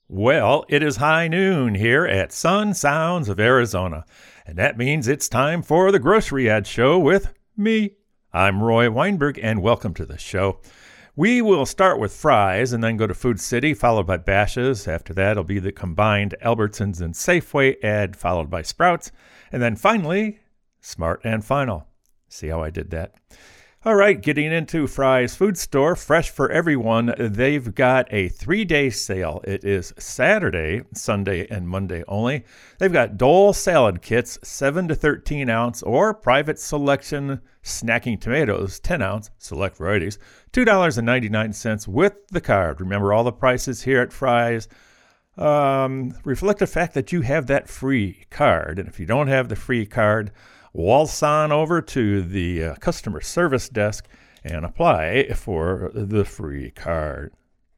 Well, it is high noon here at Sun Sounds of Arizona, and that means it's time for the Grocery Ad Show with me. I'm Roy Weinberg, and welcome to the show. We will start with fries and then go to Food City, followed by Bashas'. After that, it'll be the combined Albertsons and Safeway ad, followed by Sprouts. And then finally, Smart and Final. See how I did that? All right, getting into Fry's Food Store, fresh for everyone. They've got a 3-day sale. It is Saturday, Sunday, and Monday only. They've got Dole salad kits, 7 to 13 ounce, or private selection snacking tomatoes, 10 ounce, select varieties, $2.99 with the card. Remember, all the prices here at Fry's reflect the fact that you have that free card. And if you don't have the free card, waltz on over to the customer service desk and apply for the free card.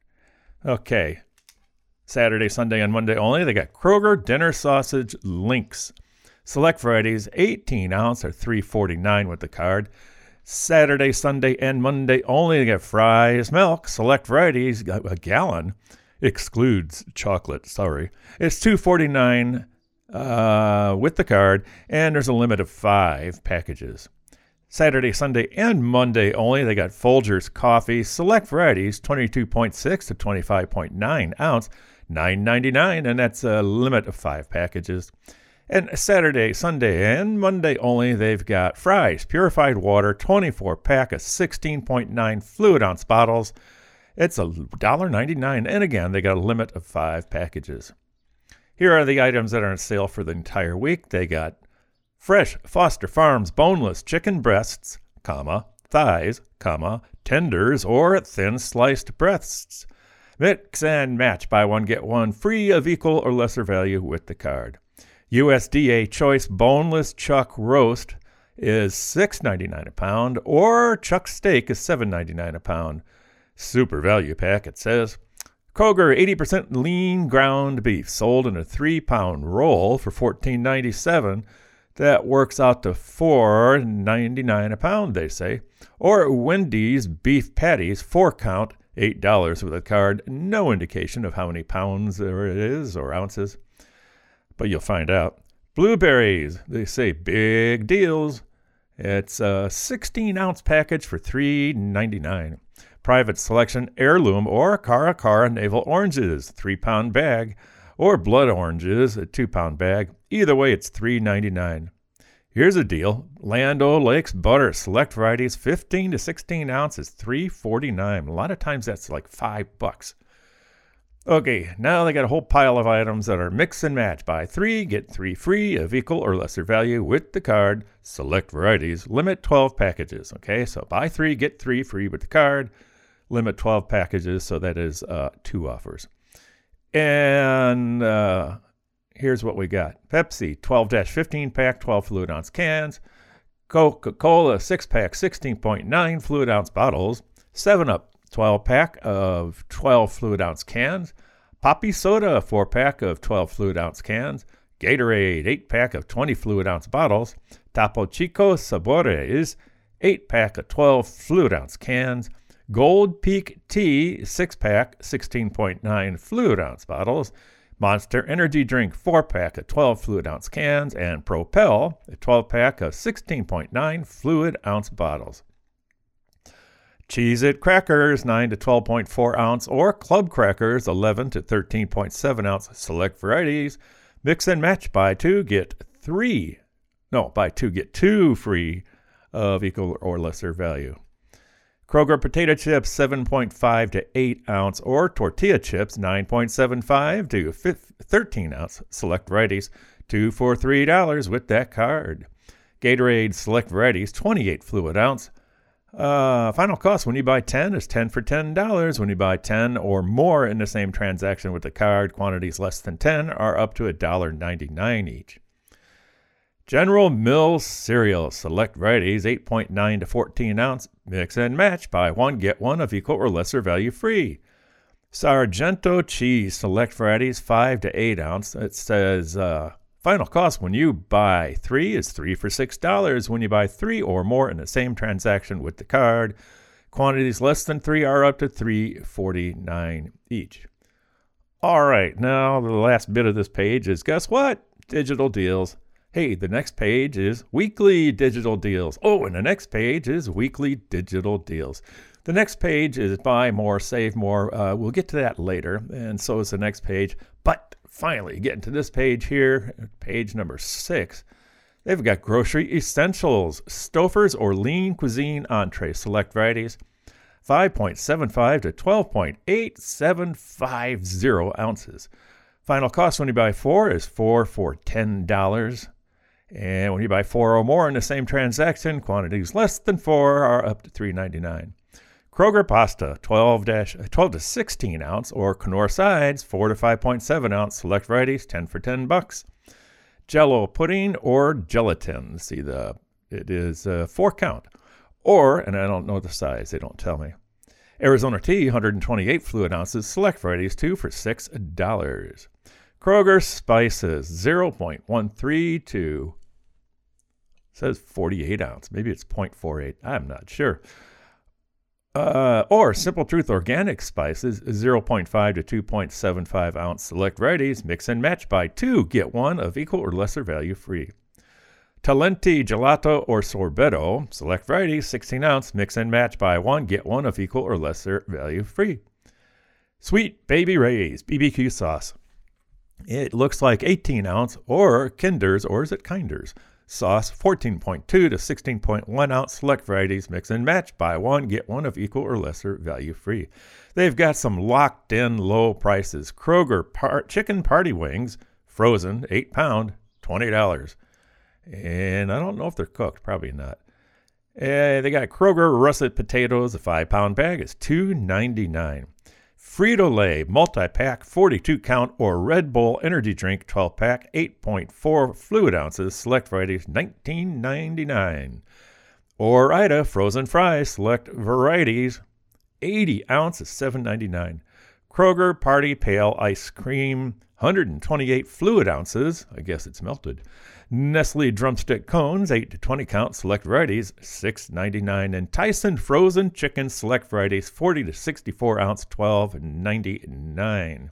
Okay, Saturday, Sunday, and Monday only. They got Kroger dinner sausage links. Select varieties, 18 ounce or $3.49 with the card. Saturday, Sunday, and Monday only. They got Fry's milk. Select varieties, a gallon. Excludes chocolate, sorry. It's $2.49 with the card, and there's a limit of 5 packages. Saturday, Sunday, and Monday only. They got Folgers coffee, select varieties, 22.6 to 25.9 ounce, $9.99, and that's a limit of 5 packages. And Saturday, Sunday, and Monday only, they've got Fry's purified water, 24-pack of 16.9 fluid ounce bottles. It's $1.99, and again, they got a limit of 5 packages. Here are the items that are on sale for the entire week. They got fresh Foster Farms boneless chicken breasts, thighs, tenders, or thin sliced breasts. Mix and match, buy one, get one free of equal or lesser value with the card. USDA Choice boneless chuck roast is $6.99 a pound, or chuck steak is $7.99 a pound. Super value pack, it says. Kroger 80% lean ground beef sold in a 3-pound roll for $14.97. That works out to $4.99 a pound, they say. Or Wendy's beef patties, 4-count, $8 with a card. No indication of how many pounds there it is or ounces, but you'll find out. Blueberries, they say big deals. It's a 16-ounce package for $3.99. Private selection heirloom or Cara navel oranges, 3-pound bag, or blood oranges, a 2-pound bag. Either way, it's $3.99. Here's a deal. Land O'Lakes butter, select varieties, 15 to 16 ounces, $3.49. A lot of times that's like $5. Okay, now they got a whole pile of items that are mix and match. Buy 3, get 3 free of equal or lesser value with the card. Select varieties, limit 12 packages. Okay, so buy 3, get 3 free with the card. Limit 12 packages, so that is 2 offers. And here's what we got. Pepsi, 12-15-pack, 12 fluid ounce cans. Coca-Cola, 6-pack, 16.9 fluid ounce bottles. 7-Up, 12-pack of 12 fluid ounce cans. Poppy Soda, 4-pack of 12 fluid ounce cans. Gatorade, 8-pack of 20 fluid ounce bottles. Topo Chico Sabores, 8-pack of 12 fluid ounce cans. Gold Peak Tea, 6-pack, 16.9 fluid ounce bottles. Monster Energy Drink, 4-pack of 12 fluid ounce cans. And Propel, a 12-pack of 16.9 fluid ounce bottles. Cheez-It Crackers, 9 to 12.4 ounce, or Club Crackers, 11 to 13.7 ounce, select varieties. Mix and match, buy 2, get 3. No, buy 2, get 2 free of equal or lesser value. Kroger potato chips, 7.5 to 8 ounce, or tortilla chips, 9.75 to 13 ounce, select varieties, 2 for $3 with that card. Gatorade select varieties, 28 fluid ounce. Final cost when you buy 10 is 10 for $10. When you buy 10 or more in the same transaction with the card, quantities less than 10 are up to $1.99 each. General Mills cereal, select varieties, 8.9 to 14 ounce, mix and match, buy 1, get 1 of equal or lesser value free. Sargento cheese, select varieties, 5 to 8 ounce. It says final cost when you buy 3 is 3 for $6. When you buy 3 or more in the same transaction with the card, quantities less than 3 are up to $3.49 each. All right, now the last bit of this page is, guess what? Digital deals. Hey, the next page is weekly digital deals. Oh, and the next page is weekly digital deals. The next page is buy more, save more. We'll get to that later, and so is the next page. But finally, getting to this page here, page number 6, they've got grocery essentials, Stouffer's or lean cuisine entree, select varieties, 5.75 to 12.8750 ounces. Final cost when you buy 4 is 4 for $10. And when you buy 4 or more in the same transaction, quantities less than 4 are up to $3.99. Kroger pasta, 12 to 16 ounce, or Knorr sides, 4 to 5.7 ounce, select varieties, 10 for $10. Jello pudding or gelatin. See, it is 4 count. Or, and I don't know the size, they don't tell me. Arizona tea, 128 fluid ounces, select varieties, 2 for $6. Kroger spices, 0.13 to, says 48 ounce. Maybe it's 0.48. I'm not sure. Or Simple Truth organic spices, 0.5 to 2.75 ounce, select varieties, mix and match, buy 2, get 1 of equal or lesser value free. Talenti gelato or sorbetto, select varieties, 16 ounce, mix and match, buy 1, get 1 of equal or lesser value free. Sweet Baby Ray's BBQ sauce. It looks like 18 ounce or Kinder's, or is it Kinder's? Sauce, 14.2 to 16.1 ounce, select varieties, mix and match, buy 1, get 1 of equal or lesser value free. They've got some locked in low prices. Kroger chicken party wings, frozen, 8 pound, $20. And I don't know if they're cooked, probably not. They got Kroger russet potatoes, a 5-pound bag is $2.99. Frito-Lay multi-pack 42 count or Red Bull energy drink 12-pack 8.4 fluid ounces, select varieties $19.99. Or Ida frozen fries, select varieties 80 ounces $7.99. Kroger Party Pale ice cream 128 fluid ounces, I guess it's melted. Nestle drumstick cones, 8 to 20 count, select varieties, $6.99. And Tyson frozen chicken, select varieties, 40 to 64 ounce, $12.99.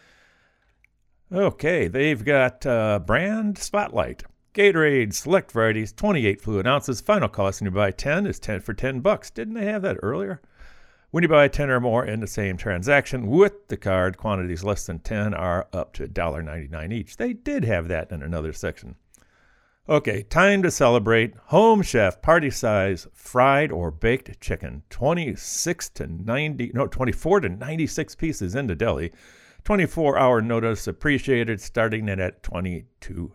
Okay, they've got brand Spotlight. Gatorade, select varieties, 28 fluid ounces. Final cost when you buy 10 is 10 for $10. Didn't they have that earlier? When you buy 10 or more in the same transaction with the card, quantities less than 10 are up to $1.99 each. They did have that in another section. Okay, time to celebrate. Home Chef party size fried or baked chicken, 24 to 96 pieces in the deli. 24-hour notice appreciated, starting at $22.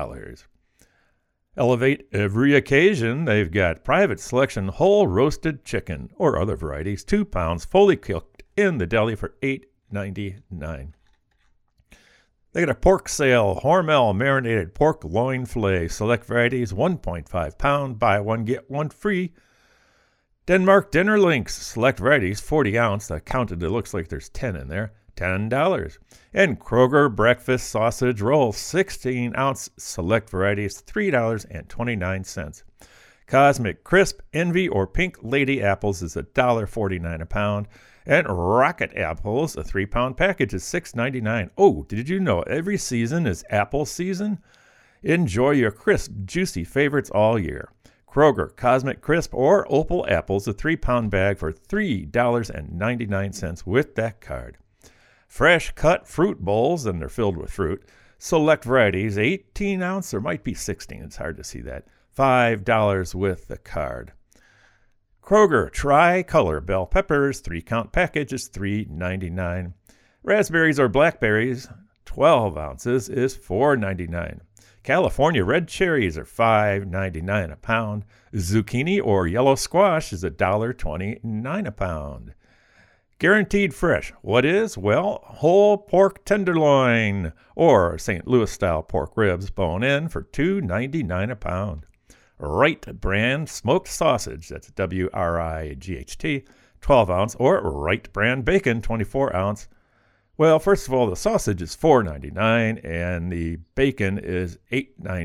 Elevate every occasion. They've got private selection whole roasted chicken or other varieties, 2 pounds, fully cooked in the deli for $8.99. They got a pork sale, Hormel marinated pork loin filet, select varieties, 1.5 pound, buy 1, get 1 free. Denmark dinner links, select varieties, 40 ounce. I counted, it looks like there's 10 in there, $10. And Kroger breakfast sausage roll, 16 ounce, select varieties, $3.29. Cosmic Crisp, Envy, or Pink Lady apples is $1.49 a pound. And Rocket Apples, a 3-pound package, is $6.99. Oh, did you know every season is apple season? Enjoy your crisp, juicy favorites all year. Kroger Cosmic Crisp or Opal Apples, a 3-pound bag for $3.99 with that card. Fresh cut fruit bowls, and they're filled with fruit. Select varieties, 18 ounce, or might be 16. It's hard to see that. $5 with the card. Kroger Tri-Color Bell Peppers, 3-count package is $3.99. Raspberries or blackberries, 12 ounces, is $4.99. California red cherries are $5.99 a pound. Zucchini or yellow squash is $1.29 a pound. Guaranteed fresh. What is? Well, whole pork tenderloin or St. Louis-style pork ribs bone-in for $2.99 a pound. Wright brand smoked sausage, that's WRIGHT, 12 ounce, or Wright brand bacon, 24 ounce. Well, first of all, the sausage is $4.99 and the bacon is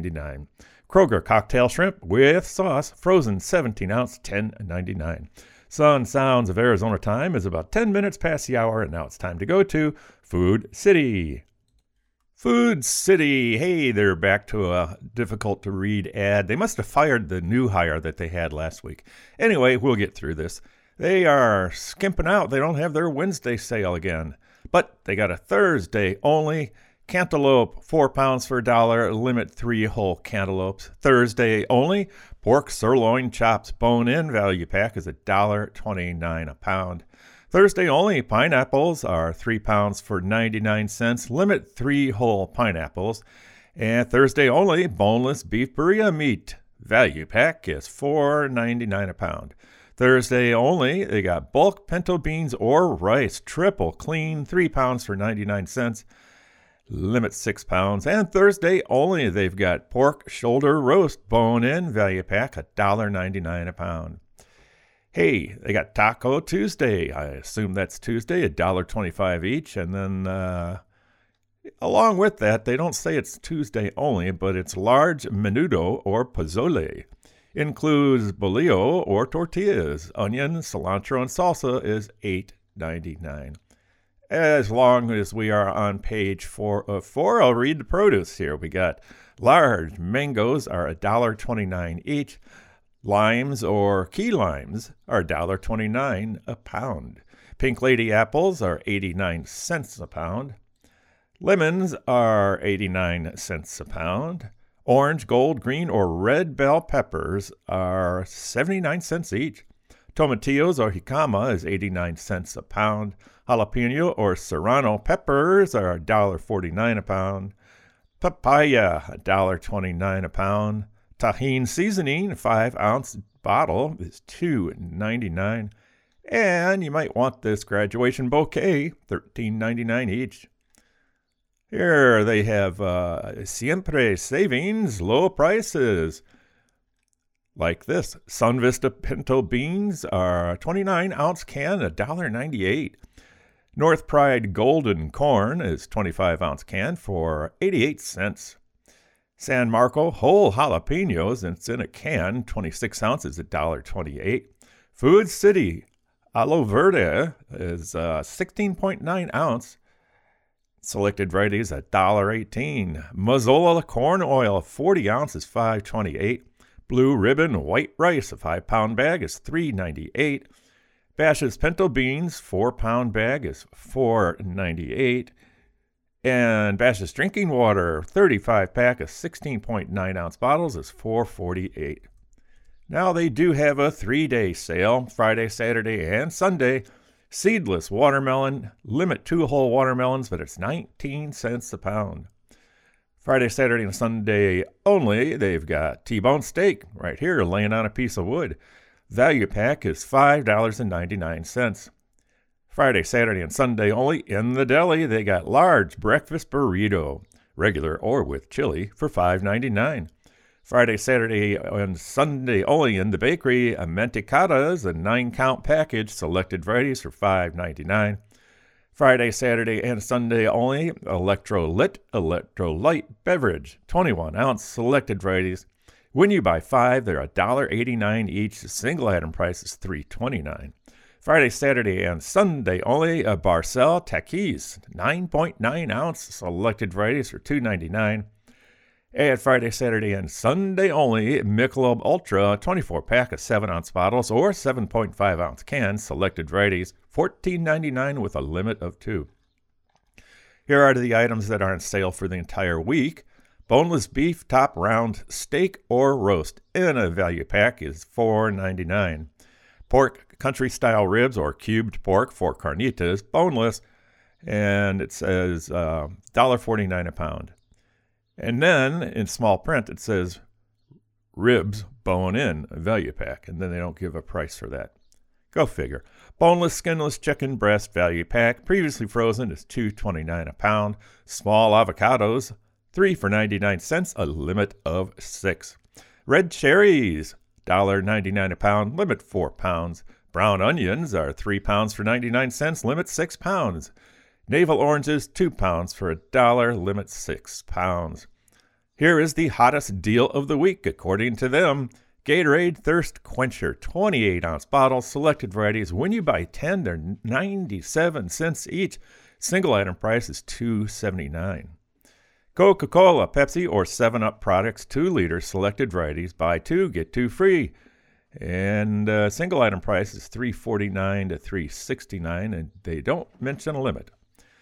$8.99. Kroger cocktail shrimp with sauce, frozen 17 ounce, $10.99. Sun Sounds of Arizona time is about 10 minutes past the hour, and now it's time to go to Food City. Food City. Hey, they're back to a difficult-to-read ad. They must have fired the new hire that they had last week. Anyway, we'll get through this. They are skimping out. They don't have their Wednesday sale again. But they got a Thursday only. Cantaloupe, 4 pounds for $1. Limit 3 whole cantaloupes. Thursday only. Pork sirloin chops bone-in value pack is $1.29 a pound. Thursday only, pineapples are 3 pounds for 99 cents. Limit 3 whole pineapples. And Thursday only, boneless beef burrito meat. Value pack is $4.99 a pound. Thursday only, they got bulk pinto beans or rice. Triple clean, 3 pounds for 99 cents. Limit 6 pounds. And Thursday only, they've got pork shoulder roast bone-in value pack, $1.99 a pound. Hey, they got Taco Tuesday. I assume that's Tuesday, $1.25 each. And then along with that, they don't say it's Tuesday only, but it's large menudo or pozole. Includes bolillo or tortillas. Onion, cilantro, and salsa is $8.99. As long as we are on page 4 of 4, I'll read the produce here. We got large mangoes are $1.29 each. Limes or key limes are $1.29 a pound. Pink Lady apples are 89 cents a pound. Lemons are 89 cents a pound. Orange, gold, green, or red bell peppers are 79 cents each. Tomatillos or jicama is 89 cents a pound. Jalapeno or serrano peppers are $1.49 a pound. Papaya, $1.29 a pound. Tahine seasoning, 5-ounce bottle, is $2.99. And you might want this graduation bouquet, $13.99 each. Here they have Siempre savings, low prices. Like this, Sun Vista pinto beans are 29-ounce can, $1.98. North Pride golden corn is 25-ounce can for 88 cents. San Marco whole jalapenos, and it's in a can, 26 ounces, $1.28. Food City Aloe Verde is 16.9 ounce. Selected varieties, $1.18. Mazola corn oil, 40 ounces, $5.28. Blue Ribbon white rice, a 5-pound bag, is $3.98. Bash's pinto beans, 4-pound bag, is $4.98. And Bash's drinking water, 35-pack of 16.9 ounce bottles, is $4.48. Now they do have a 3-day sale, Friday, Saturday, and Sunday. Seedless watermelon, limit 2 whole watermelons, but it's 19 cents a pound. Friday, Saturday, and Sunday only, they've got T-bone steak right here laying on a piece of wood. Value pack is $5.99. Friday, Saturday, and Sunday only in the deli, they got large breakfast burrito, regular or with chili, for $5.99. Friday, Saturday, and Sunday only in the bakery, mentecadas, a 9-count package, selected varieties for $5.99. Friday, Saturday, and Sunday only, Electrolyte beverage, 21-ounce, selected varieties. When you buy 5, they're $1.89 each. The single item price is $3.29. Friday, Saturday, and Sunday only, a Barcel Takis, 9.9 ounce, selected varieties for $2.99. And Friday, Saturday, and Sunday only, Michelob Ultra, 24-pack of 7-ounce bottles or 7.5-ounce cans, selected varieties, $14.99 with a limit of 2. Here are the items that are on sale for the entire week. Boneless beef top round steak or roast in a value pack is $4.99. Pork country-style ribs or cubed pork for carnitas, boneless, and it says $1.49 a pound. And then, in small print, it says ribs bone-in, a value pack, and then they don't give a price for that. Go figure. Boneless, skinless chicken breast value pack, previously frozen, is $2.29 a pound. Small avocados, 3 for 99 cents, a limit of 6. Red cherries, $1.99 a pound, limit 4 pounds. Brown onions are 3 pounds for 99 cents, limit 6 pounds. Navel oranges, 2 pounds for $1, limit 6 pounds. Here is the hottest deal of the week, according to them. Gatorade Thirst Quencher, 28-ounce bottles, selected varieties. When you buy 10, they're 97 cents each. Single item price is $2.79. Coca-Cola, Pepsi, or 7-Up products, 2 liters, selected varieties. Buy 2, get 2 free. And single item price is $3.49 to $3.69, and they don't mention a limit.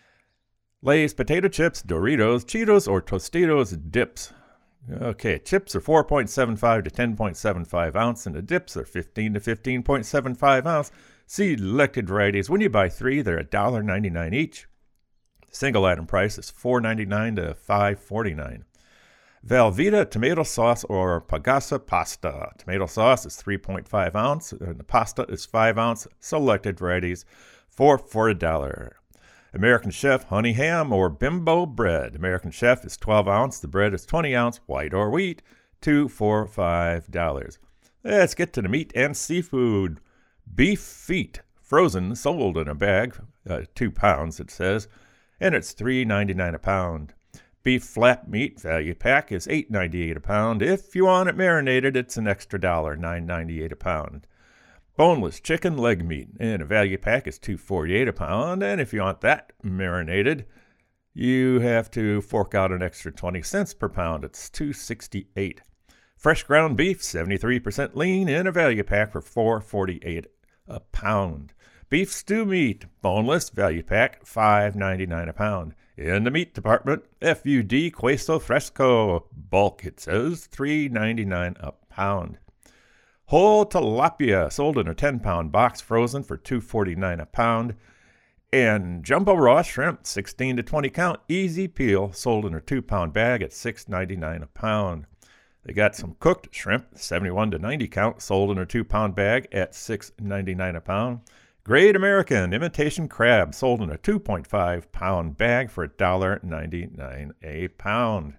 Lay's potato chips, Doritos, Cheetos, or Tostitos dips. Okay, chips are 4.75 to 10.75 ounce, and the dips are 15 to 15.75 ounce. Selected varieties. When you buy 3, they're $1.99 each. Single item price is $4.99 to $5.49. Velveeta tomato sauce or Pagasa pasta. Tomato sauce is 3.5 ounce, and the pasta is 5 ounce. Selected varieties for $1. American Chef honey ham or bimbo bread. American Chef is 12 ounce. The bread is 20 ounce, white or wheat, $2 for $5. Let's get to the meat and seafood. Beef feet, frozen, sold in a bag, 2 pounds it says, and it's $3.99 a pound. Beef flat meat value pack is $8.98 a pound. If you want it marinated, it's an extra $1, $9.98 a pound. Boneless chicken leg meat in a value pack is $2.48 a pound, and if you want that marinated, you have to fork out an extra 20 cents per pound. It's $2.68. Fresh ground beef, 73% lean, in a value pack for $4.48 a pound. Beef stew meat, boneless, value pack, $5.99 a pound. In the meat department, FUD Queso Fresco, bulk, it says, $3.99 a pound. Whole tilapia, sold in a 10-pound box, frozen for $2.49 a pound. And jumbo raw shrimp, 16 to 20 count, easy peel, sold in a 2-pound bag at $6.99 a pound. They got some cooked shrimp, 71 to 90 count, sold in a 2-pound bag at $6.99 a pound. Great American imitation crab, sold in a 2.5-pound bag for $1.99 a pound.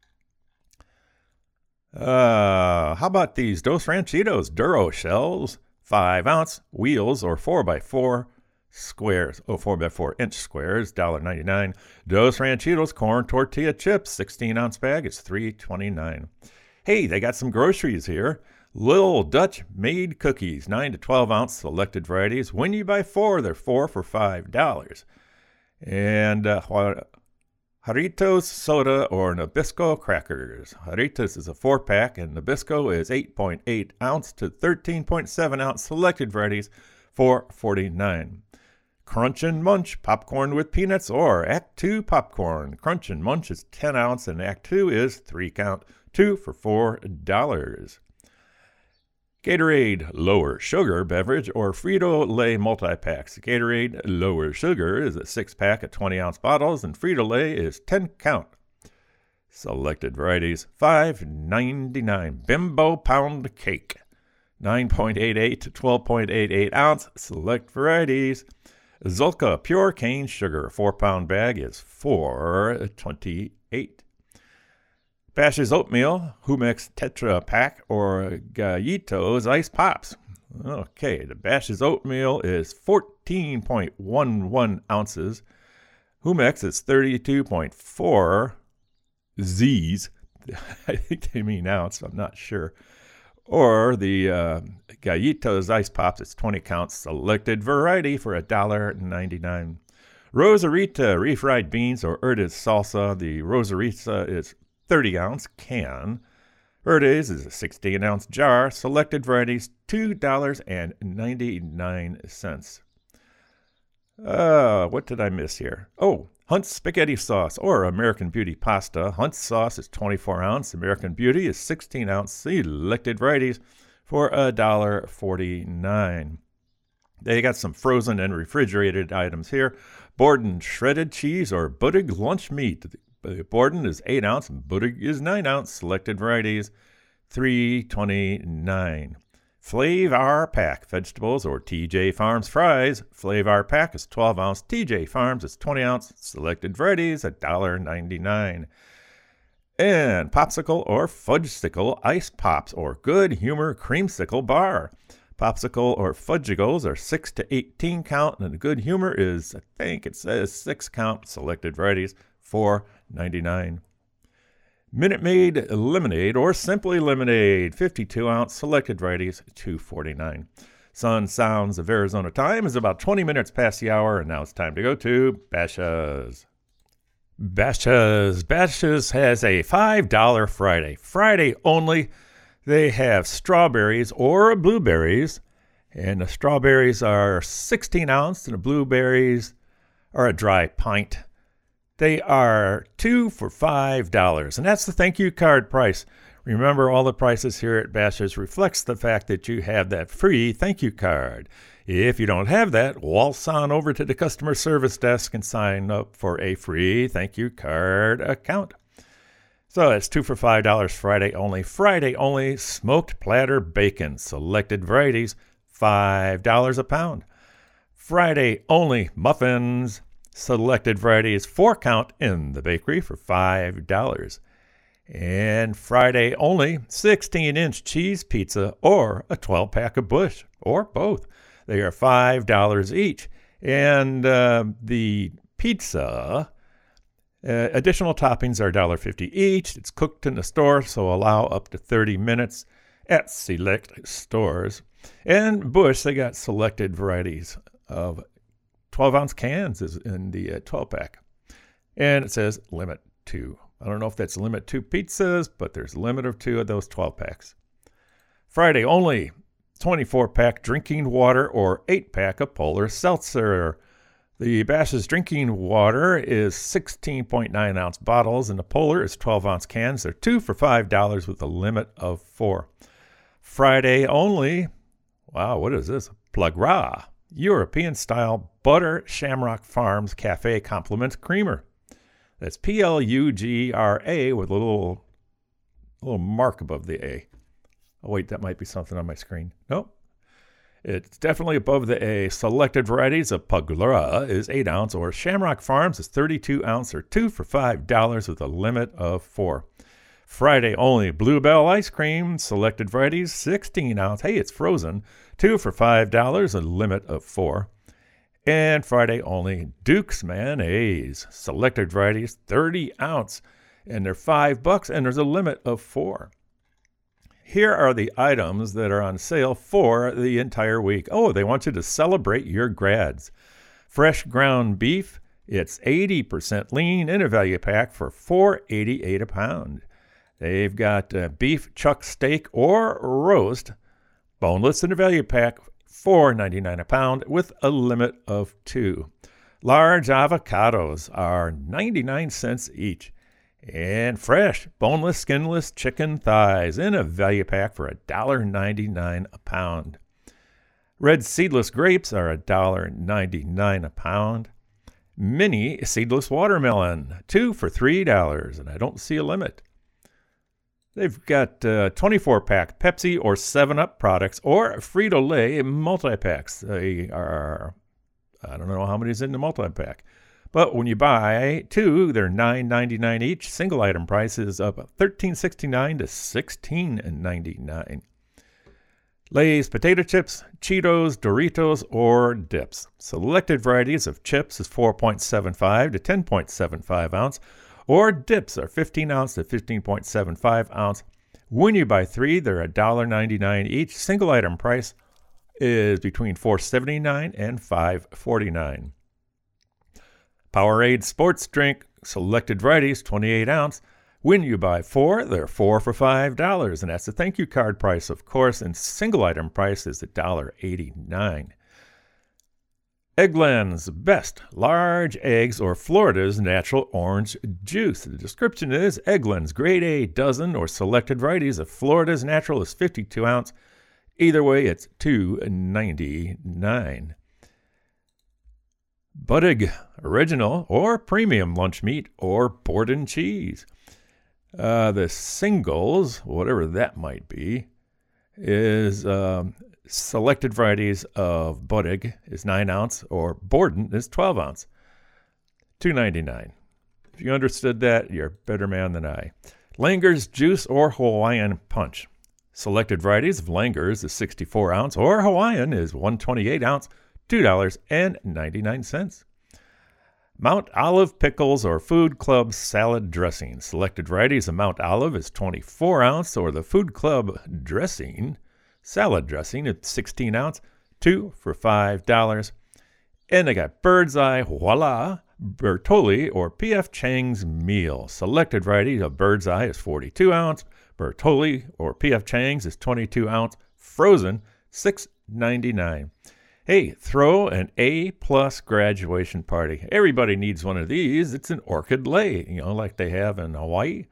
How about these Dos Ranchitos Duro shells, 5 ounce wheels or 4x4 squares, 4x4 inch squares, $1.99. Dos Ranchitos corn tortilla chips, 16 ounce bag, is $3.29. Hey, they got some groceries here. Little Dutch made cookies, 9 to 12 ounce selected varieties. When you buy 4, they're 4 for $5. And Jarritos soda or Nabisco crackers. Jarritos is a 4-pack, and Nabisco is 8.8 ounce to 13.7 ounce selected varieties for $49. Crunch and Munch popcorn with peanuts or Act 2 popcorn. Crunch and Munch is 10 ounce, and Act 2 is 3 count, 2 for $4. Gatorade lower sugar beverage or Frito-Lay multi-packs. Gatorade lower sugar is a 6-pack of 20-ounce bottles, and Frito-Lay is 10 count. Selected varieties, $5.99. Bimbo pound cake, 9.88 to 12.88 ounce. Select varieties. Zulka pure cane sugar, 4-pound bag is $4.28. Bash's Oatmeal, Humex Tetra Pack, or Gallitos Ice Pops. Okay, the Bash's Oatmeal is 14.11 ounces. Humex is 32.4 Z's. I think they mean ounce, I'm not sure. Or the Gallitos Ice Pops, it's 20 counts, selected variety for $1.99. Rosarita refried beans or Erdes salsa. The Rosarita is 30-ounce can. Erdes is a 16-ounce jar. Selected varieties, $2.99. What did I miss here? Oh, Hunt's spaghetti sauce or American Beauty pasta. Hunt's sauce is 24-ounce. American Beauty is 16-ounce. Selected varieties for $1.49. They got some frozen and refrigerated items here. Borden shredded cheese or Buddig lunch meat. Borden is 8 ounce and Buddig is 9 ounce. Selected varieties, $3.29. Flavor Pack vegetables or TJ Farms fries. Flavor Pack is 12 ounce. TJ Farms is 20 ounce. Selected varieties, $1.99. And Popsicle or Fudgesicle ice pops or Good Humor creamsicle bar. Popsicle or Fudgicles are 6 to 18 count, and the Good Humor is, I think it says 6 count. Selected varieties, $4.99. Minute Maid Lemonade or Simply Lemonade, 52-ounce selected varieties, $2.49. Sun Sounds of Arizona time is about 20 minutes past the hour, and now it's time to go to Bashas'. Bashas' has a $5 Friday. Friday only. They have strawberries or blueberries, and the strawberries are 16 ounce, and the blueberries are a dry pint. They are 2 for $5, and that's the thank you card price. Remember, all the prices here at Bashas' reflects the fact that you have that free thank you card. If you don't have that, waltz on over to the customer service desk and sign up for a free thank you card account. So it's 2 for $5 Friday only. Friday only, smoked platter bacon, selected varieties, $5 a pound. Friday only, muffins, selected varieties, 4-count in the bakery for $5. And Friday only, 16-inch cheese pizza or a 12-pack of Bush, or both. They are $5 each. And the pizza, additional toppings are $1.50 each. It's cooked in the store, so allow up to 30 minutes at select stores. And Bush, they got selected varieties of 12-ounce cans is in the 12-pack. And it says limit 2. I don't know if that's limit 2 pizzas, but there's a limit of 2 of those 12-packs. Friday only, 24-pack drinking water or 8-pack of Polar Seltzer. The Bashas' drinking water is 16.9-ounce bottles, and the Polar is 12-ounce cans. They're 2 for $5 with a limit of 4. Friday only, wow, what is this? Plug Raw, European-style butter Shamrock Farms Cafe Compliments Creamer. That's Plugra with a little mark above the A. Oh, wait, that might be something on my screen. Nope. It's definitely above the A. Selected varieties of Plug-Raw is 8-ounce, or Shamrock Farms is 32-ounce, or 2 for $5 with a limit of 4. Friday only, Bluebell Ice Cream, selected varieties, 16-ounce. Hey, it's frozen. 2 for $5, a limit of 4. And Friday only, Duke's Mayonnaise, selected varieties, 30-ounce, and they're $5, and there's a limit of 4. Here are the items that are on sale for the entire week. Oh, they want you to celebrate your grads. Fresh ground beef, it's 80% lean in a value pack for $4.88 a pound. They've got beef chuck steak or roast, boneless in a value pack, $4.99 a pound with a limit of 2. Large avocados are 99 cents each. And fresh, boneless, skinless chicken thighs in a value pack for $1.99 a pound. Red seedless grapes are $1.99 a pound. Mini seedless watermelon, 2 for $3, and I don't see a limit. They've got 24-pack Pepsi or 7-Up products or Frito-Lay multi-packs. They are, I don't know how many's in the multi-pack. But when you buy 2, they're $9.99 each. Single item price is up $13.69 to $16.99. Lay's potato chips, Cheetos, Doritos, or dips. Selected varieties of chips is 4.75 to 10.75 ounce, or dips are 15 ounce to 15.75 ounce. When you buy 3, they're $1.99 each. Single item price is between $4.79 and $5.49. Powerade sports drink, selected varieties, 28 ounce. When you buy 4, they're 4 for $5, and that's the thank you card price, of course, and single item price is $1.89. Eggland's Best Large Eggs or Florida's Natural Orange Juice. The description is Eggland's Grade A dozen or selected varieties of Florida's Natural is 52 ounce. Either way, it's $2.99. Buttig Original or Premium Lunch Meat or Borden Cheese. The singles, whatever that might be, is selected varieties of Buttig is 9 ounce or Borden is 12 ounce. $2.99. If you understood that, you're a better man than I. Langer's Juice or Hawaiian Punch. Selected varieties of Langer's is 64 ounce or Hawaiian is 128 ounce. $2.99. Mount Olive pickles or Food Club salad dressing. Selected varieties of Mount Olive is 24 ounce, or the Food Club dressing, salad dressing, it's 16 ounce, 2 for $5. And they got Bird's Eye Voila Bertolli or P.F. Chang's meal. Selected variety of Bird's Eye is 42 ounce, Bertolli or P.F. Chang's is 22 ounce, frozen, $6.99. Hey, throw an A-plus graduation party. Everybody needs one of these. It's an orchid lei, like they have in Hawaii.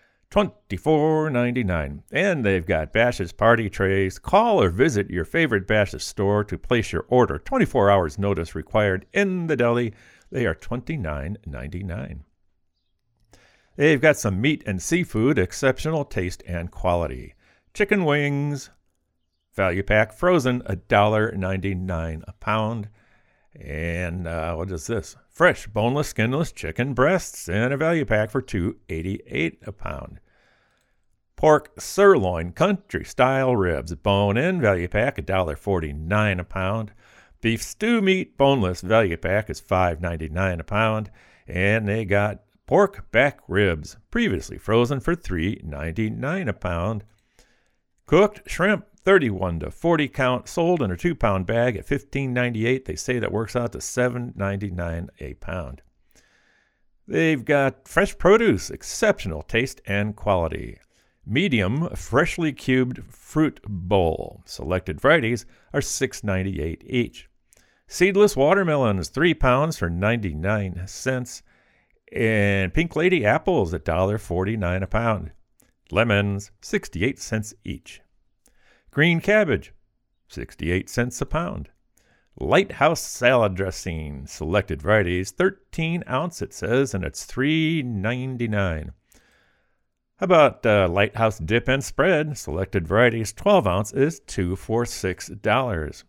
$24.99. And they've got Bash's party trays. Call or visit your favorite Bash's store to place your order. 24 hours notice required in the deli. They are $29.99. They've got some meat and seafood, exceptional taste and quality. Chicken wings, value pack frozen, $1.99 a pound. And what is this? Fresh, boneless, skinless chicken breasts in a value pack for $2.88 a pound. Pork sirloin, country style ribs, bone in, value pack, $1.49 a pound. Beef stew meat, boneless, value pack is $5.99 a pound. And they got pork back ribs, previously frozen for $3.99 a pound. Cooked shrimp, 31 to 40 count, sold in a 2-pound bag at $15.98. They say that works out to $7.99 a pound. They've got fresh produce, exceptional taste and quality. Medium, freshly cubed fruit bowl. Selected varieties are $6.98 each. Seedless watermelon is 3 pounds for 99 cents. And Pink Lady apples, $1.49 a pound. Lemons, 68 cents each. Green cabbage, 68 cents a pound. Lighthouse salad dressing, selected varieties, 13 ounce it says, and it's $3.99. How about Lighthouse dip and spread, selected varieties, 12 ounce is $2 for $6.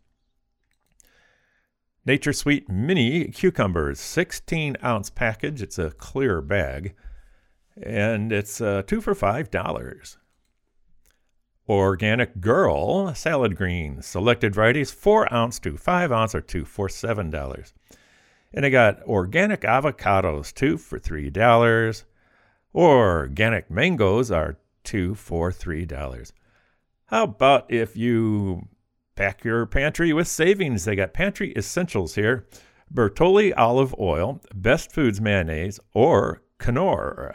Nature Sweet Mini Cucumbers, 16 ounce package, it's a clear bag, and it's 2 for $5. Organic Girl salad greens, selected varieties, 4 ounce to 5 ounce are $2 for $7. And I got organic avocados, 2 for $3. Organic mangoes are 2 for $3. How about if you pack your pantry with savings? They got pantry essentials here. Bertolli olive oil, Best Foods mayonnaise, or Knorr.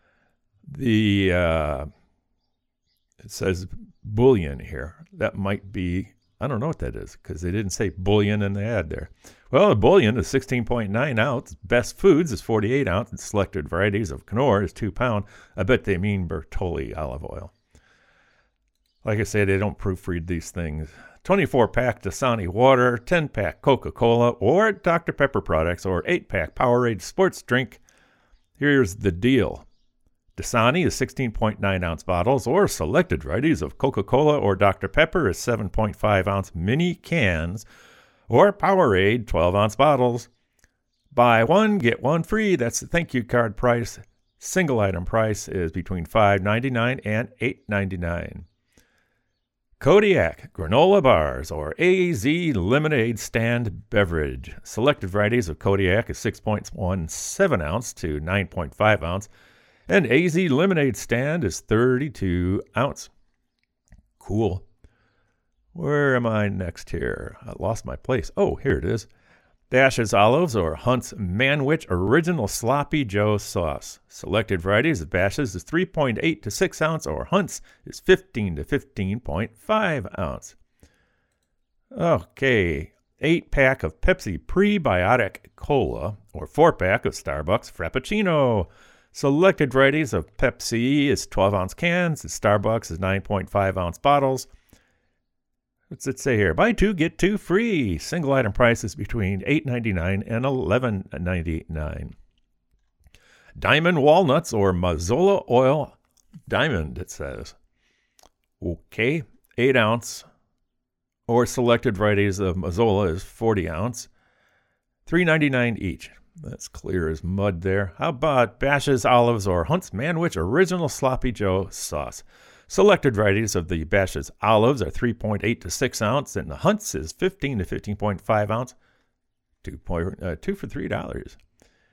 It says bullion here. That might be, I don't know what that is, because they didn't say bullion in the ad there. Well, a bullion is 16.9 ounce. Best Foods is 48 ounce. And selected varieties of Knorr is 2 pound. I bet they mean Bertolli olive oil. Like I say, they don't proofread these things. 24-pack Dasani water, 10-pack Coca-Cola, or Dr. Pepper products, or 8-pack Powerade sports drink. Here's the deal. Dasani is 16.9 ounce bottles, or selected varieties of Coca-Cola or Dr. Pepper is 7.5 ounce mini cans, or Powerade 12 ounce bottles. Buy one, get one free. That's the thank you card price. Single item price is between $5.99 and $8.99. Kodiak granola bars, or AZ lemonade stand beverage. Selected varieties of Kodiak is 6.17 ounce to 9.5 ounce. And AZ lemonade stand is 32 ounce. Cool. Where am I next here? I lost my place. Oh, here it is. Bash's Olives or Hunt's Manwich Original Sloppy Joe Sauce. Selected varieties of Bash's is 3.8 to 6 ounce, or Hunt's is 15 to 15.5 ounce. Okay. 8-pack of Pepsi Prebiotic Cola, or 4-pack of Starbucks Frappuccino. Selected varieties of Pepsi is 12 ounce cans, and Starbucks is 9.5 ounce bottles. What's it say here? Buy 2, get 2 free. Single item price is between $8.99 and $11.99. Diamond walnuts or Mazola oil diamond, it says. Okay, 8 ounce. Or selected varieties of Mazola is 40 ounce. $3.99 each. That's clear as mud there. How about Bash's Olives or Hunt's Manwich Original Sloppy Joe Sauce? Selected varieties of the Bash's Olives are 3.8 to 6 ounce, and the Hunt's is 15 to 15.5 ounce, 2 for $3.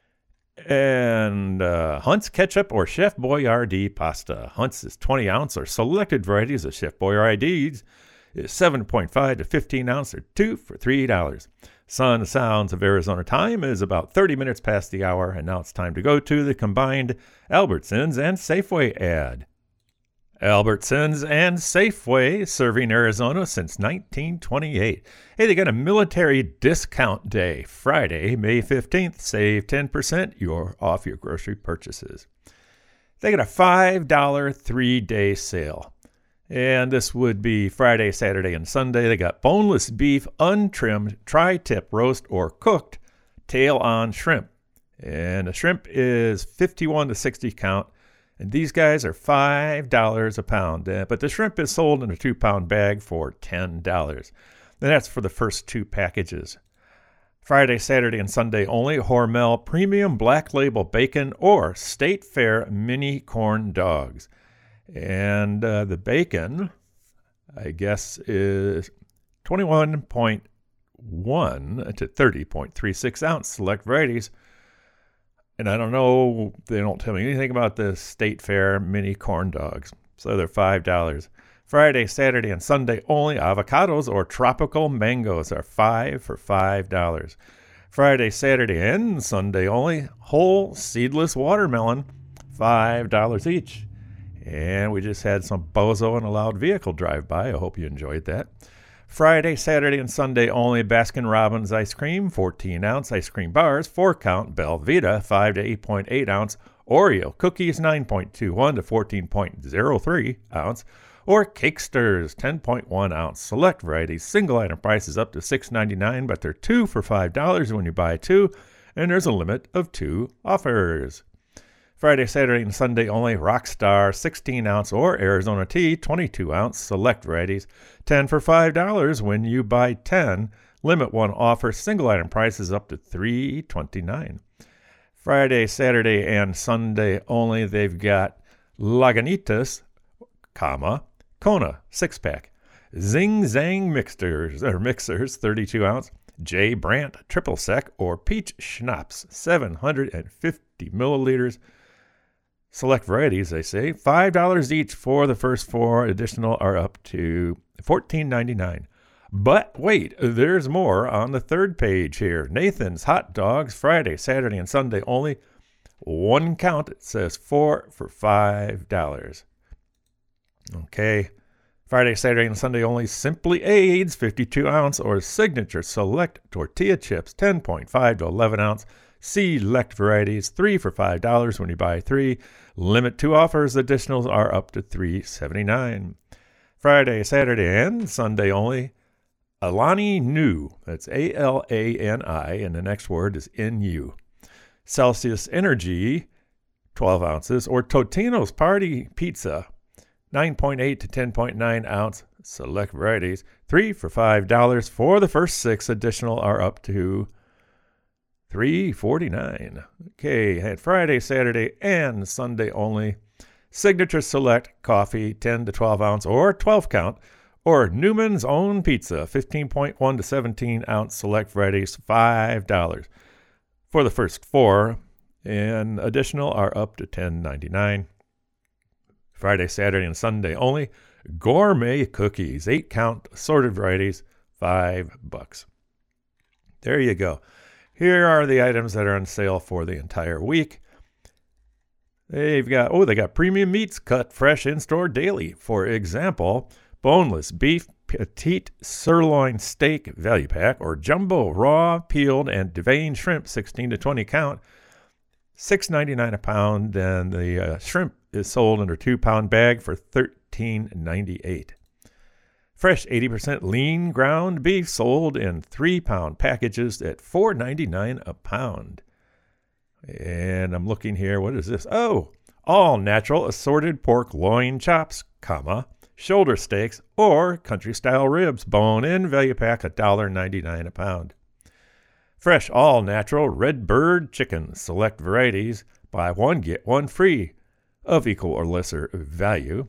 And Hunt's ketchup or Chef Boyardee pasta. Hunt's is 20 ounce or selected varieties of Chef Boyardee's is 7.5 to 15 ounce or 2 for $3. Sun Sounds of Arizona time is about 30 minutes past the hour, and now it's time to go to the combined Albertsons and Safeway ad. Albertsons and Safeway, serving Arizona since 1928. Hey, they got a military discount day, Friday, May 15th. Save 10% off your grocery purchases. They got a $5 3-day sale. And this would be Friday, Saturday, and Sunday. They got boneless beef, untrimmed, tri-tip roast, or cooked tail-on shrimp. And the shrimp is 51 to 60 count. And these guys are $5 a pound. But the shrimp is sold in a 2-pound bag for $10. And that's for the first 2 packages. Friday, Saturday, and Sunday only. Hormel Premium Black Label Bacon or State Fair Mini Corn Dogs. And the bacon, I guess, is 21.1 to 30.36 ounce select varieties. And I don't know, they don't tell me anything about the State Fair mini corn dogs. So they're $5. Friday, Saturday, and Sunday only. Avocados or tropical mangoes are $5 for $5. Friday, Saturday, and Sunday only. Whole seedless watermelon, $5 each. And we just had some bozo and a loud vehicle drive by. I hope you enjoyed that. Friday, Saturday, and Sunday only. Baskin-Robbins ice cream, 14-ounce ice cream bars, 4-count. Belvita, 5 to 8.8 ounce. Oreo cookies, 9.21 to 14.03 ounce. Or Cakesters, 10.1 ounce. Select varieties, single item prices up to $6.99, but they're 2 for $5 when you buy 2, and there's a limit of 2 offers. Friday, Saturday, and Sunday only. Rockstar 16-ounce or Arizona Tea 22-ounce select varieties, 10 for $5 when you buy 10. Limit 1 offer. Single item prices up to $3.29. Friday, Saturday, and Sunday only. They've got Lagunitas, Kona 6-pack. Zing Zang mixers 32-ounce. J. Brandt triple sec or peach schnapps 750 milliliters. Select varieties, they say. $5 each for the first 4. Additional are up to $14.99. But wait, there's more on the third page here. Nathan's Hot Dogs, Friday, Saturday, and Sunday only. 1 count. It says 4 for $5. Okay. Friday, Saturday, and Sunday only. Simply AIDS, 52-ounce or Signature Select Tortilla Chips, 10.5 to 11 ounce. Select varieties, 3 for $5 when you buy 3. Limit 2 offers. Additionals are up to $3.79. Friday, Saturday, and Sunday only. Alani Nu. That's A-L-A-N-I, and the next word is N-U. Celsius Energy, 12 ounces, or Totino's Party Pizza, 9.8 to 10.9 ounce. Select varieties, 3 for $5 for the first 6. Additional are up to $3.49. Okay, and Friday, Saturday, and Sunday only. Signature Select Coffee, 10 to 12 ounce or 12 count. Or Newman's Own Pizza, 15.1 to 17 ounce select varieties, $5 for the first 4. And additional are up to $10.99. Friday, Saturday, and Sunday only. Gourmet Cookies, 8 count assorted varieties, $5. There you go. Here are the items that are on sale for the entire week. They got premium meats cut fresh in-store daily. For example, boneless beef petite sirloin steak value pack or jumbo raw peeled and deveined shrimp 16 to 20 count, $6.99 a pound. And the shrimp is sold in a 2-pound bag for $13.98. Fresh 80% lean ground beef sold in 3-pound packages at $4.99 a pound. And I'm looking here. What is this? Oh, all natural assorted pork loin chops, shoulder steaks, or country-style ribs, bone-in value pack, $1.99 a pound. Fresh all natural red bird chicken, select varieties, buy 1 get 1 free, of equal or lesser value.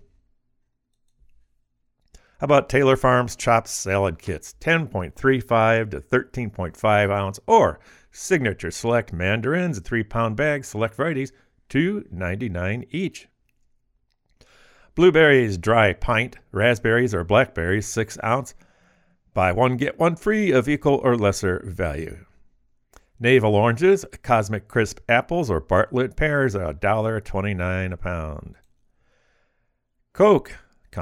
How about Taylor Farms chopped salad kits, 10.35 to 13.5 ounce or Signature Select mandarins, a 3-pound bag, select varieties, $2.99 each. Blueberries, dry pint, raspberries or blackberries, 6 ounce. Buy one, get one free of equal or lesser value. Navel oranges, Cosmic Crisp apples or Bartlett pears, $1.29 a pound. Coke,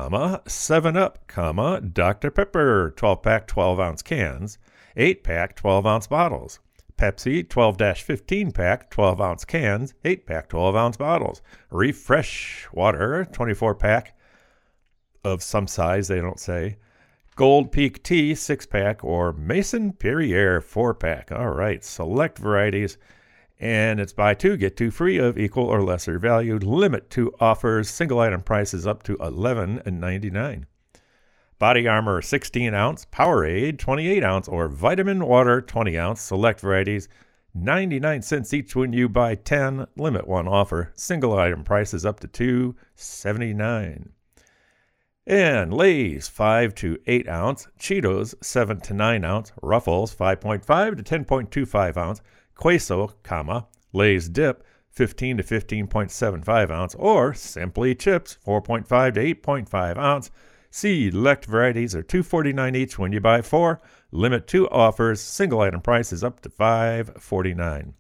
7-Up, Dr. Pepper, 12-pack 12-ounce cans, 8-pack 12-ounce bottles. Pepsi, 12-15-pack 12-ounce cans, 8-pack 12-ounce bottles. Refresh water, 24-pack of some size, they don't say. Gold Peak Tea, 6-pack, or Mason Perrier, 4-pack. All right, select varieties. And it's buy 2, get 2 free of equal or lesser value. Limit to offers. Single item prices up to $11.99. Body Armor 16-ounce, Powerade 28-ounce, or Vitamin Water 20-ounce. Select varieties, 99 cents each when you buy 10. Limit 1 offer. Single item prices up to $2.79. And Lay's 5 to 8 ounce, Cheetos 7 to 9 ounce, Ruffles 5.5 to 10.25 ounce, Queso, Lay's Dip 15 to 15.75 ounce, or Simply Chips 4.5 to 8.5 ounce. Select varieties are $2.49 each when you buy 4. Limit 2 offers. Single item prices up to $5.49.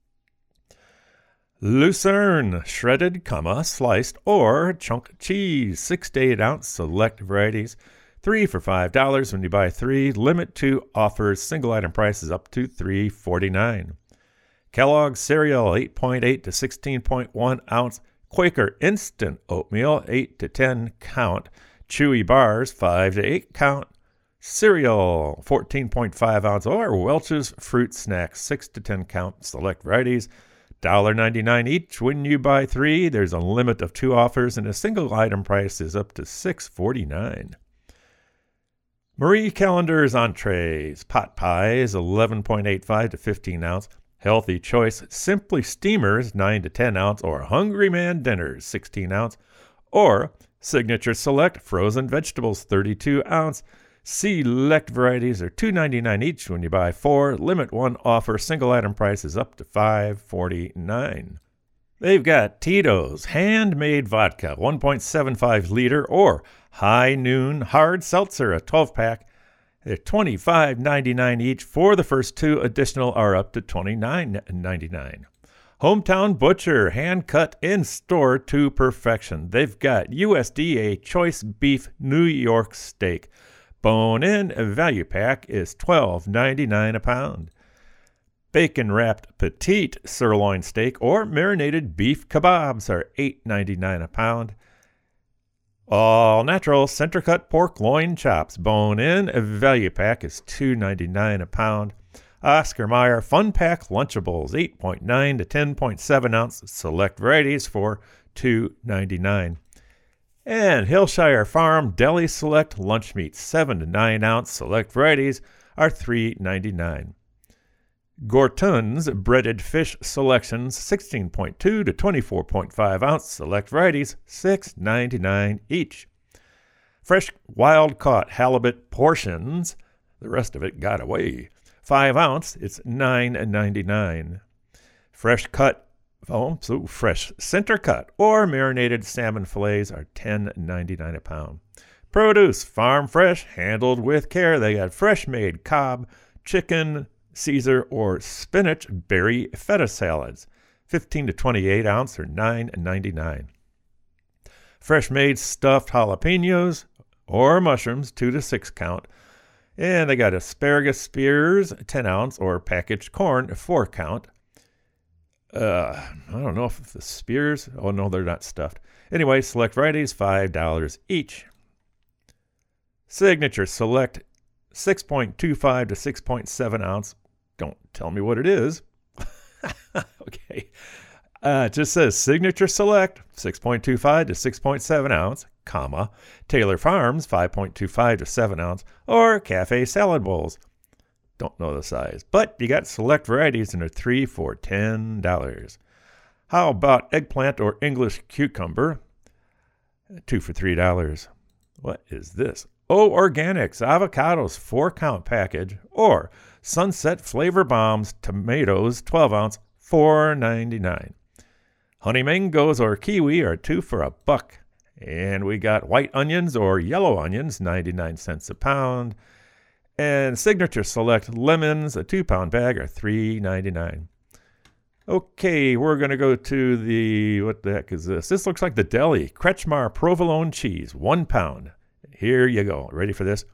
Lucerne, shredded, sliced, or chunk cheese, 6 to 8 ounce. Select varieties, 3 for $5 when you buy 3. Limit 2 offers. Single item prices up to $3.49. Kellogg's cereal, 8.8 to 16.1 ounce. Quaker instant oatmeal, 8 to 10 count. Chewy bars, 5 to 8 count. Cereal, 14.5 ounce, or Welch's fruit snacks, 6 to 10 count. Select varieties, $1.99 each when you buy 3. There's a limit of 2 offers, and a single item price is up to $6.49. Marie Callender's entrees, pot pies, 11.85 to 15 ounce. Healthy Choice Simply Steamers, 9 to 10 ounce, or Hungry Man Dinners, 16 ounce, or Signature Select Frozen Vegetables, 32 ounce. Select varieties are $2.99 each when you buy 4. Limit 1 offer. Single item prices up to $5.49. They've got Tito's Handmade Vodka, 1.75 liter, or High Noon Hard Seltzer, a 12-pack. They're $25.99 each. For the first 2, additional are up to $29.99. Hometown Butcher, hand cut in store to perfection. They've got USDA Choice Beef New York Steak. Bone-in value pack is $12.99 a pound. Bacon-wrapped petite sirloin steak or marinated beef kebabs are $8.99 a pound. All-natural center-cut pork loin chops. Bone-in value pack is $2.99 a pound. Oscar Mayer Fun Pack Lunchables, 8.9 to 10.7 ounce. Select varieties for $2.99. And Hillshire Farm Deli Select Lunch Meat, 7 to 9 ounce. Select varieties are $3.99. Gorton's Breaded Fish Selections, 16.2 to 24.5 ounce. Select varieties, $6.99 each. Fresh Wild Caught Halibut Portions, the rest of it got away. 5 ounce, it's $9.99. Fresh center cut or marinated salmon fillets are $10.99 a pound. Produce, farm fresh, handled with care. They got fresh made Cobb, chicken, Caesar, or spinach berry feta salads. 15 to 28 ounce or $9.99. Fresh made stuffed jalapenos or mushrooms, 2 to 6 count. And they got asparagus spears, 10 ounce, or packaged corn, 4 count. I don't know if the spears, oh no, they're not stuffed. Anyway, select varieties, $5 each. Signature Select, 6.25 to 6.7 ounce. Don't tell me what it is. Okay. It just says Signature Select, 6.25 to 6.7 ounce, Taylor Farms, 5.25 to 7 ounce, or Cafe Salad Bowls. Don't know the size, but you got select varieties and they're 3 for $10. How about eggplant or English cucumber? 2 for $3. What is this? O Organics Avocados 4-count package, or Sunset Flavor Bombs Tomatoes 12-ounce, $4.99. Honey mangoes or kiwi are 2 for $1. And we got white onions or yellow onions, 99 cents a pound. And Signature Select lemons, a 2-pound bag, are $3.99. Okay, we're going to go to the, what the heck is this? This looks like the deli. Kretschmar provolone cheese, 1 pound. Here you go. Ready for this?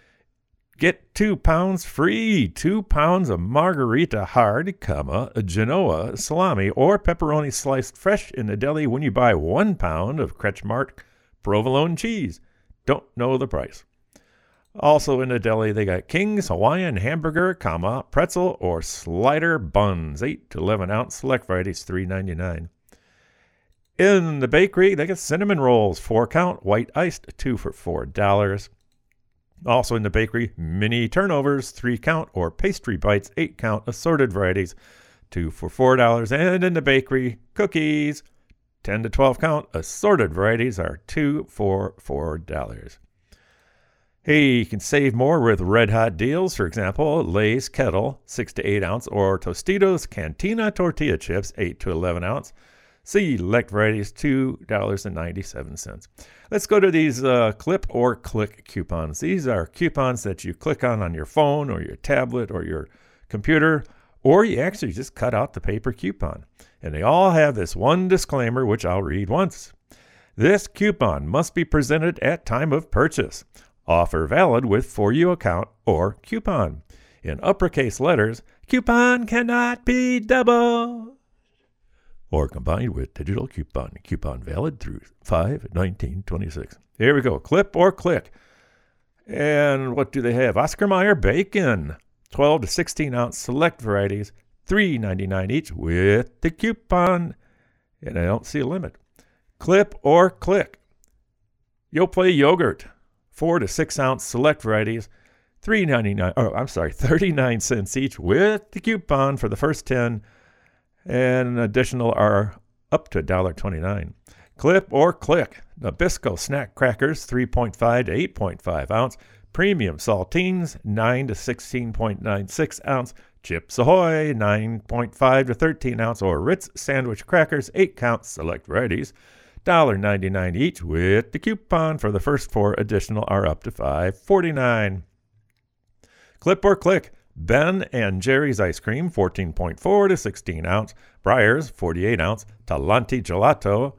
Get 2 pounds free. 2 pounds of margarita hard, a Genoa salami or pepperoni sliced fresh in the deli when you buy 1 pound of Kretschmar provolone cheese. Don't know the price. Also in the deli, they got King's Hawaiian hamburger, pretzel or slider buns, 8 to 11 ounce, select varieties, $3.99. In the bakery, they got cinnamon rolls, 4-count, white iced, 2 for $4. Also in the bakery, mini turnovers, 3-count, or pastry bites, 8-count, assorted varieties, 2 for $4. And in the bakery, cookies, 10 to 12 count, assorted varieties are 2 for $4. Hey, you can save more with red hot deals. For example, Lay's Kettle, 6 to 8 ounce, or Tostitos Cantina tortilla chips, 8 to 11 ounce. Select varieties, $2.97. Let's go to these clip or click coupons. These are coupons that you click on your phone or your tablet or your computer, or you actually just cut out the paper coupon. And they all have this one disclaimer, which I'll read once. This coupon must be presented at time of purchase. Offer valid with For You account or coupon. In uppercase letters, coupon cannot be double or combined with digital coupon. Coupon valid through 5/19/26. Here we go. Clip or click. And what do they have? Oscar Mayer bacon, 12 to 16 ounce select varieties, $3.99 each with the coupon. And I don't see a limit. Clip or click. Yoplait yogurt, 4 to 6 ounce select varieties, $39 cents each with the coupon for the first 10, and additional are up to $1.29. Clip or click. Nabisco snack crackers, 3.5 to 8.5 ounce, premium saltines, 9 to 16.96 ounce, Chips Ahoy, 9.5 to 13 ounce, or Ritz sandwich crackers, 8 count select varieties, $1.99 each with the coupon for the first 4 additional are up to $5.49. Clip or click. Ben and Jerry's ice cream, 14.4 to 16 ounce, Breyers, 48 ounce, Talenti gelato,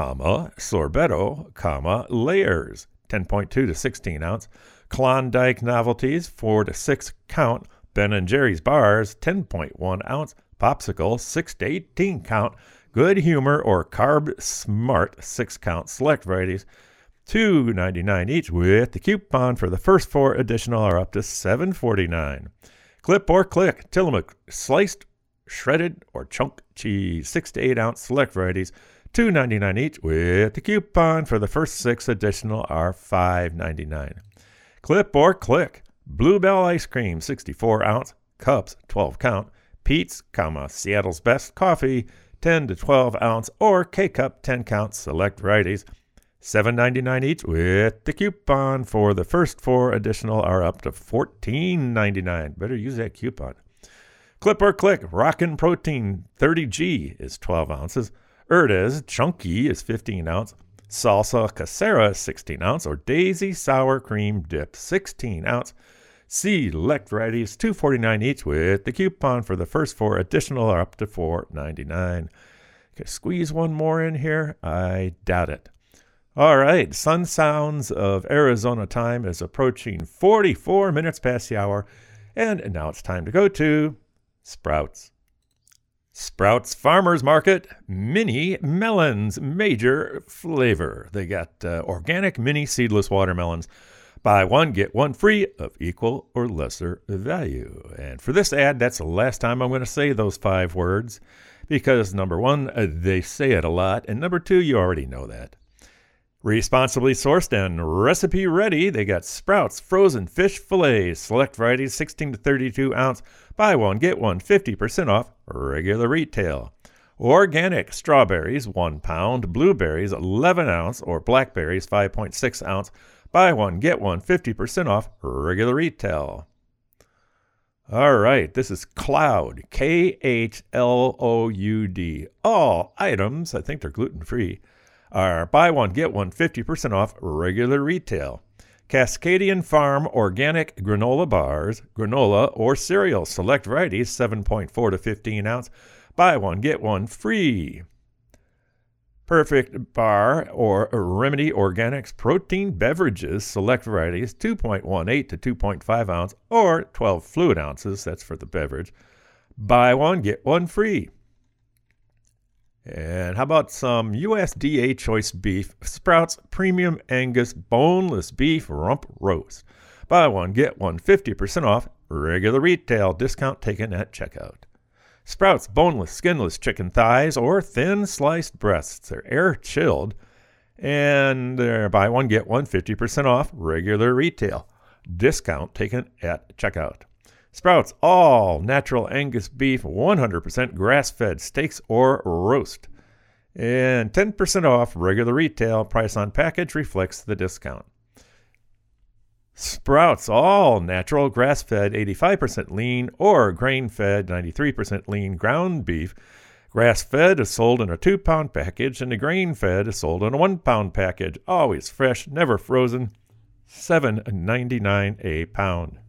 sorbetto, layers, 10.2 to 16 ounce, Klondike novelties, 4 to 6 count, Ben and Jerry's bars, 10.1 ounce, popsicle, 6 to 18 count, Good Humor or Carb Smart 6-count select varieties, $2.99 each with the coupon for the first 4 additional are up to $7.49. Clip or click. Tillamook sliced, shredded, or chunk cheese, 6 to 8 ounce select varieties, $2.99 each with the coupon for the first 6 additional are $5.99. Clip or click. Bluebell ice cream, 64 ounce, cups, 12 count, Pete's, Seattle's Best coffee, 10 to 12 ounce, or K-Cup 10 count select varieties, $7.99 each with the coupon for the first 4 additional are up to $14.99. Better use that coupon. Clip or click. Rockin' Protein 30G is 12 ounces. Erdes Chunky is 15 ounce. Salsa Casera 16 ounce, or Daisy Sour Cream Dip 16 ounce. Select varieties, $2.49 each with the coupon for the first 4 additional are up to $4.99. Okay, squeeze one more in here. I doubt it. All right, Sun Sounds of Arizona time is approaching 44 minutes past the hour, and now it's time to go to Sprouts. Sprouts Farmers Market Mini Melons, major flavor. They got organic mini seedless watermelons. Buy one, get one free of equal or lesser value. And for this ad, that's the last time I'm going to say those 5 words because, number 1, they say it a lot, and number 2, you already know that. Responsibly sourced and recipe ready, they got Sprouts frozen fish fillets, select varieties, 16 to 32 ounce. Buy one, get one, 50% off regular retail. Organic strawberries, 1 pound. Blueberries, 11 ounce, or blackberries, 5.6 ounce. Buy one, get one, 50% off regular retail. All right, this is Khloud, Khloud. All items, I think they're gluten-free, are buy one, get one, 50% off regular retail. Cascadian Farm organic granola bars, granola or cereal, select varieties, 7.4 to 15 ounce. Buy one, get one free. Perfect Bar or Remedy Organics protein beverages, select varieties, 2.18 to 2.5 ounce or 12 fluid ounces. That's for the beverage. Buy one, get one free. And how about some USDA choice beef, Sprouts Premium Angus boneless beef rump roast. Buy one, get one, 50% off regular retail, discount taken at checkout. Sprouts boneless, skinless chicken thighs or thin sliced breasts. They're air chilled, and they're buy one, get one, 50% off regular retail. Discount taken at checkout. Sprouts all natural Angus beef, 100% grass-fed steaks or roast. And 10% off regular retail. Price on package reflects the discount. Sprouts all natural grass-fed 85% lean or grain-fed 93% lean ground beef. Grass-fed is sold in a 2-pound package, and the grain-fed is sold in a 1-pound package. Always fresh, never frozen. $7.99 a pound.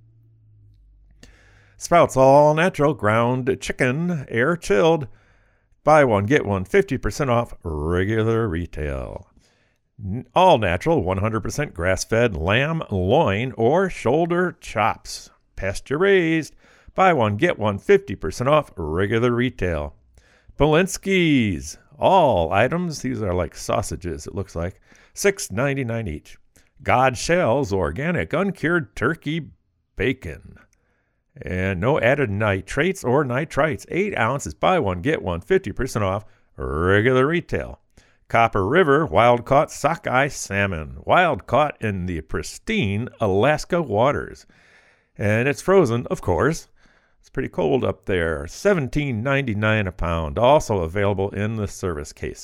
Sprouts all natural ground chicken, air chilled. Buy one, get one, 50% off regular retail. All natural, 100% grass-fed lamb loin or shoulder chops. Pasture raised. Buy one, get one, 50% off regular retail. Polinski's. All items, these are like sausages, it looks like, $6.99 each. God Shells organic uncured turkey bacon. And no added nitrates or nitrites. 8 ounces. Buy one, get one, 50% off regular retail. Copper River wild-caught sockeye salmon, wild-caught in the pristine Alaska waters. And it's frozen, of course. It's pretty cold up there. $17.99 a pound, also available in the service case.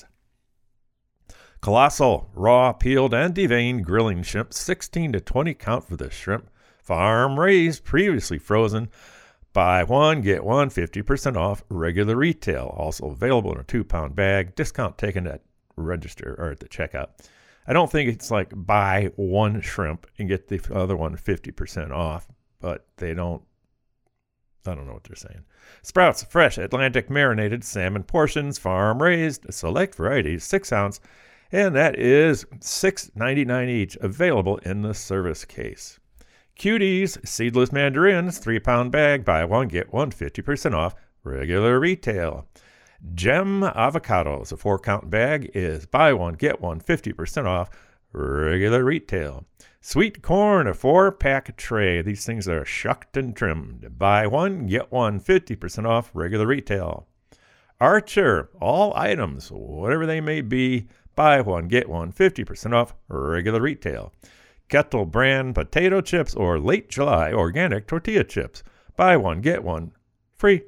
Colossal, raw, peeled, and deveined grilling shrimp, 16 to 20 count for the shrimp. Farm-raised, previously frozen. Buy one, get one, 50% off regular retail. Also available in a 2-pound bag. Discount taken at register or at the checkout. I don't think it's like buy one shrimp and get the other one 50% off, but I don't know what they're saying. Sprouts fresh Atlantic marinated salmon portions, farm raised, select varieties, 6 ounce, and that is $6.99 each, available in the service case. Cuties seedless mandarins, 3-pound bag, buy one, get one, 50% off regular retail. Gem avocados, a 4-count bag, is buy one, get one, 50% off regular retail. Sweet corn, a 4-pack tray. These things are shucked and trimmed. Buy one, get one, 50% off regular retail. Archer, all items, whatever they may be, buy one, get one, 50% off regular retail. Kettle brand potato chips or Late July organic tortilla chips. Buy one, get one free.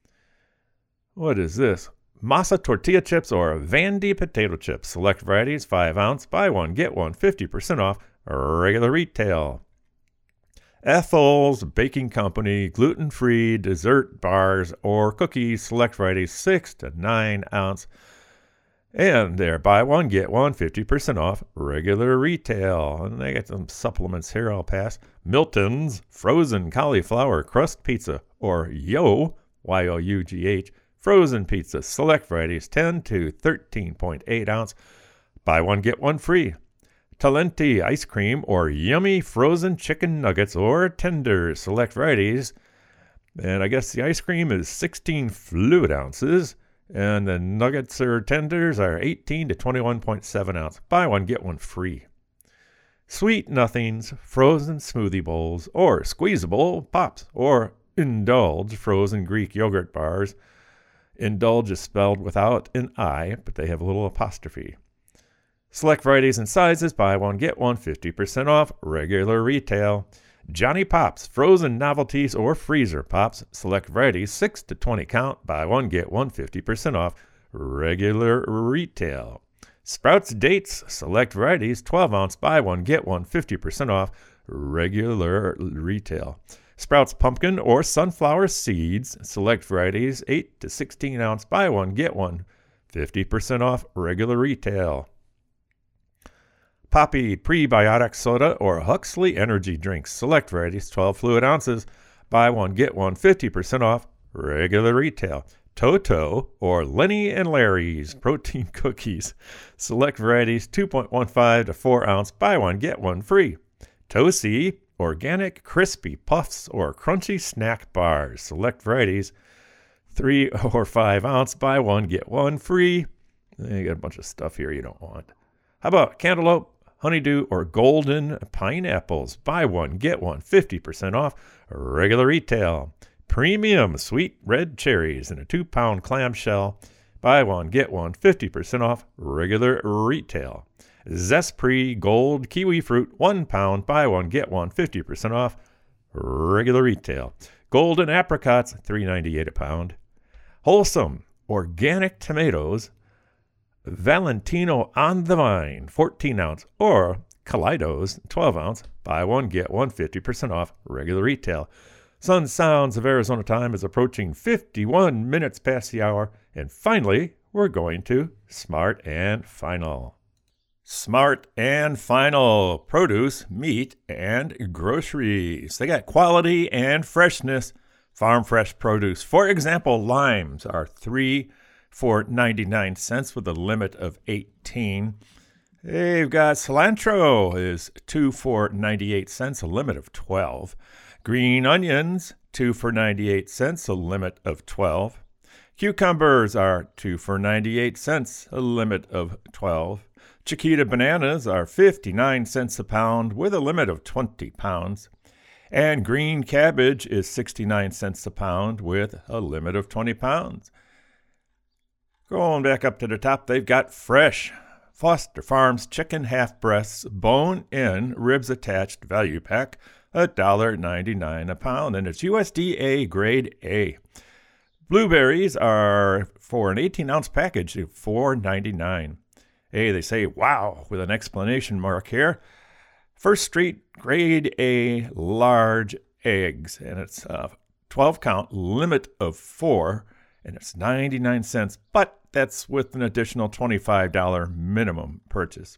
What is this? Masa tortilla chips or Vandy potato chips. Select varieties, 5 ounce. Buy one, get one, 50% off regular retail. Ethel's Baking Company, gluten-free dessert bars or cookies. Select varieties, 6 to 9 ounce. And there, buy one, get one, 50% off regular retail. And they got some supplements here I'll pass. Milton's frozen cauliflower crust pizza or Yo, Y-O-U-G-H, frozen pizza. Select varieties, 10 to 13.8 ounce. Buy one, get one free. Talenti ice cream or yummy frozen chicken nuggets or tenders. Select varieties. And I guess the ice cream is 16 fluid ounces. And the nuggets or tenders are 18 to 21.7 ounce. Buy one, get one free. Sweet Nothings, frozen smoothie bowls, or squeezable pops, or Indulge, frozen Greek yogurt bars. Indulge is spelled without an I, but they have a little apostrophe. Select varieties and sizes. Buy one, get one, 50% off regular retail. Johnny Pops, frozen novelties or freezer pops, select varieties 6 to 20 count, buy one, get one 50% off, regular retail. Sprouts Dates, select varieties 12 ounce, buy one, get one 50% off, regular retail. Sprouts Pumpkin or Sunflower Seeds, select varieties 8 to 16 ounce, buy one, get one 50% off, regular retail. Poppy Prebiotic Soda or Huxley Energy Drinks, select varieties 12 fluid ounces, buy one, get one 50% off, regular retail. Toto or Lenny and Larry's Protein Cookies, select varieties 2.15 to 4 ounce, buy one, get one free. Tosi Organic Crispy Puffs or Crunchy Snack Bars, select varieties 3 or 5 ounce, buy one, get one free. You got a bunch of stuff here you don't want. How about Cantaloupe, Honeydew, or Golden Pineapples? Buy one, get one 50% off, regular retail. Premium Sweet Red Cherries in a 2-pound clamshell. Buy one, get one 50% off, regular retail. Zespri Gold Kiwi Fruit 1 pound, buy one, get one 50% off, regular retail. Golden Apricots $3.98 a pound. Wholesome Organic Tomatoes, Valentino on the Vine 14 ounce, or Kaleidos 12 ounce, buy one, get one 50% off, regular retail. Sun Sounds of Arizona time is approaching 51 minutes past the hour, and finally, we're going to Smart and Final. Smart and Final, produce, meat, and groceries. They got quality and freshness, farm fresh produce. For example, limes are 3 for 99 cents with a limit of 18. They've got cilantro is 2 for 98 cents, a limit of 12. Green onions, 2 for 98 cents, a limit of 12. Cucumbers are 2 for 98 cents, a limit of 12. Chiquita bananas are 59 cents a pound with a limit of 20 pounds. And green cabbage is 69 cents a pound with a limit of 20 pounds. Going back up to the top, they've got fresh Foster Farms chicken half breasts, bone-in, ribs attached value pack, $1.99 a pound, and it's USDA grade A. Blueberries are for an 18-ounce package of $4.99. Hey, they say, wow, with an exclamation mark here. First Street grade A large eggs, and it's a 12-count limit of 4, and it's 99 cents, but that's with an additional $25 minimum purchase.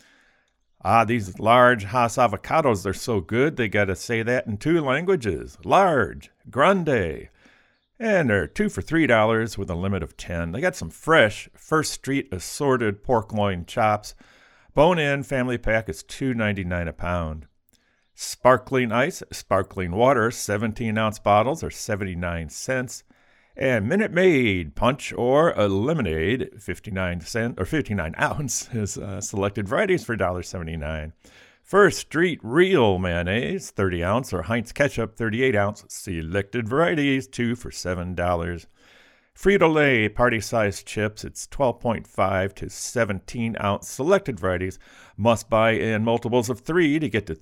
These large Hass avocados, they're so good, they got to say that in 2 languages. Large, grande. And they're 2 for $3 with a limit of 10. They got some fresh First Street assorted pork loin chops. Bone-in family pack is $2.99 a pound. Sparkling ice, sparkling water, 17-ounce bottles are 79 cents. And Minute Maid punch or a lemonade, 59 ounces, selected varieties for $1.79. First Street Real Mayonnaise, 30 ounce, or Heinz Ketchup, 38 ounce, selected varieties, 2 for $7. Frito-Lay party-sized chips, it's 12.5 to 17 ounce, selected varieties, must buy in multiples of 3 to get to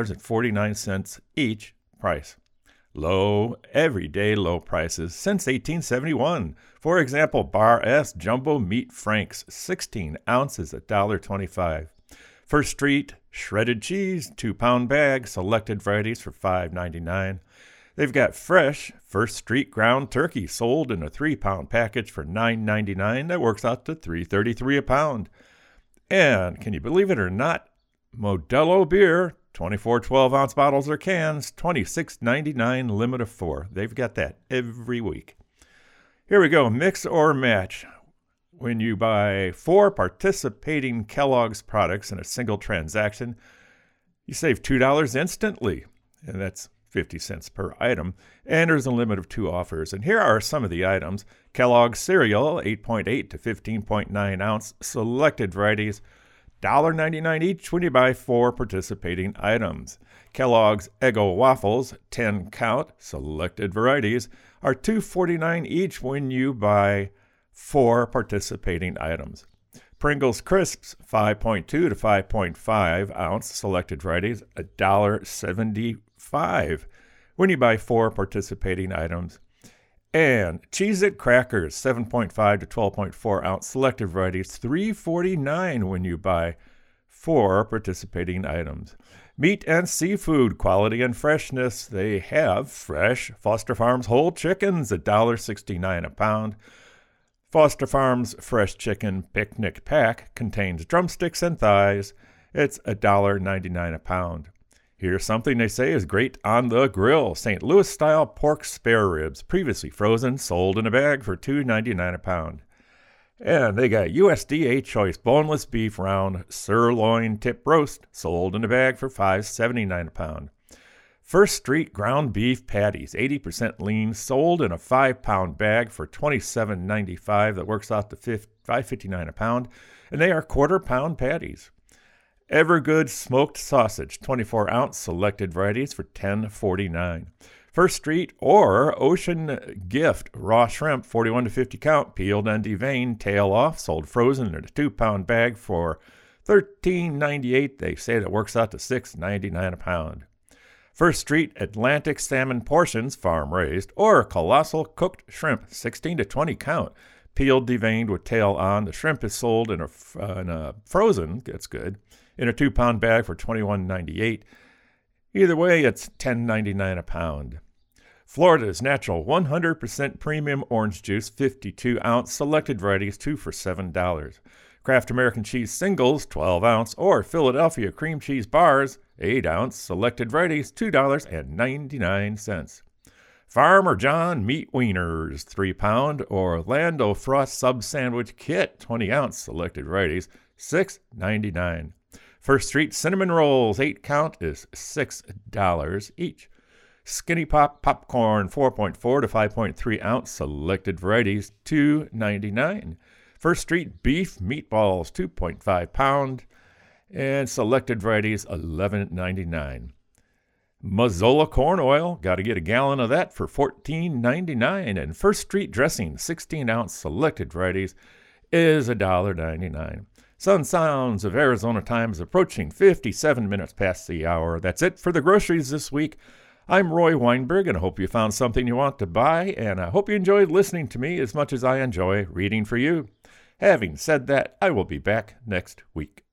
$3.49 each price. Low, everyday low prices since 1871. For example, Bar S Jumbo Meat Franks, 16 ounces, $1.25. First Street shredded cheese, 2-pound bag, selected varieties for $5.99. They've got fresh First Street ground turkey sold in a 3-pound package for $9.99. That works out to $3.33 a pound. And can you believe it or not, Modelo beer, 24 12-ounce bottles or cans, $26.99, limit of 4. They've got that every week. Here we go, mix or match. When you buy 4 participating Kellogg's products in a single transaction, you save $2 instantly, and that's 50 cents per item. And there's a limit of 2 offers. And here are some of the items. Kellogg's cereal, 8.8 to 15.9 ounce, selected varieties, $1.99 each when you buy 4 participating items. Kellogg's Eggo waffles, 10 count, selected varieties, are $2.49 each when you buy 4 participating items. Pringles Crisps, 5.2 to 5.5 ounce, selected varieties, $1.75 $1.05 when you buy 4 participating items. And Cheez-It crackers, 7.5 to 12.4 ounce selected varieties, $3.49 when you buy 4 participating items. Meat and seafood, quality and freshness. They have fresh Foster Farms whole chickens, $1.69 a pound. Foster Farms Fresh Chicken Picnic Pack contains drumsticks and thighs. It's $1.99 a pound. Here's something they say is great on the grill. St. Louis-style pork spare ribs, previously frozen, sold in a bag for $2.99 a pound. And they got USDA Choice boneless beef round sirloin tip roast, sold in a bag for $5.79 a pound. First Street ground beef patties, 80% lean, sold in a 5-pound bag for $27.95. That works out to $5.59 a pound. And they are quarter-pound patties. Evergood smoked sausage, 24-ounce selected varieties for $10.49. First Street or Ocean Gift raw shrimp, 41 to 50 count, peeled and deveined, tail off, sold frozen in a 2-pound bag for $13.98. They say that works out to $6.99 a pound. First Street Atlantic salmon portions, farm raised, or colossal cooked shrimp, 16 to 20 count, peeled, deveined with tail on. The shrimp is sold in a frozen, that's good, in a 2-pound bag for $21.98. Either way, it's $10.99 a pound. Florida's natural 100% premium orange juice, 52-ounce selected varieties, 2 for $7. Kraft American cheese singles, 12-ounce, or Philadelphia cream cheese bars, 8-ounce selected varieties, $2.99. Farmer John meat wieners, 3-pound, or Orlando Frost sub sandwich kit, 20-ounce selected varieties, $6.99. First Street cinnamon rolls, 8-count, is $6 each. Skinny Pop popcorn, 4.4 to 5.3 ounce selected varieties, $2.99. First Street beef meatballs, 2.5 pound, and selected varieties, $11.99. Mazola corn oil, got to get a gallon of that for $14.99. And First Street dressing, 16-ounce selected varieties, is $1.99. Sun Sounds of Arizona time is approaching 57 minutes past the hour. That's it for the groceries this week. I'm Roy Weinberg, and I hope you found something you want to buy, and I hope you enjoyed listening to me as much as I enjoy reading for you. Having said that, I will be back next week.